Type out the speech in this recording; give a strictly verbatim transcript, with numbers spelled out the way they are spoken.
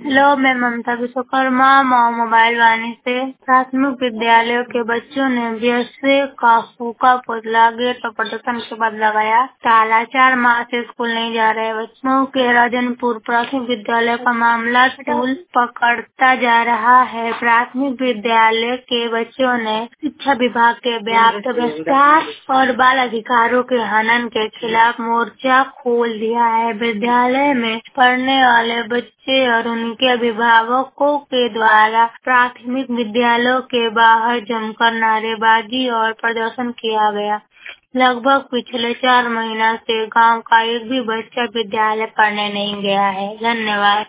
Hello, मैं ममता विश्वकर्मा मॉम mobile Vani से। प्राथमिक विद्यालयों के बच्चों ने बीएसए का फूका पुतला गेट और प्रदर्शन के बाद लगाया ताला। चार माह से स्कूल नहीं जा रहे बच्चों के राजनपुर प्राथमिक विद्यालय का मामला स्कूल पकड़ता जा रहा है। प्राथमिक विद्यालय के बच्चों ने शिक्षा विभाग के व्याप्त विस्तार और बाल अधिकारों के हनन के खिलाफ मोर्चा खोल दिया है। विद्यालय में पढ़ने वाले बच्चे और उनके अभिभावकों के द्वारा प्राथमिक विद्यालयों के बाहर जमकर नारेबाजी और प्रदर्शन किया गया। लगभग पिछले चार महीना से गांव का एक भी बच्चा विद्यालय पढ़ने नहीं गया है। धन्यवाद।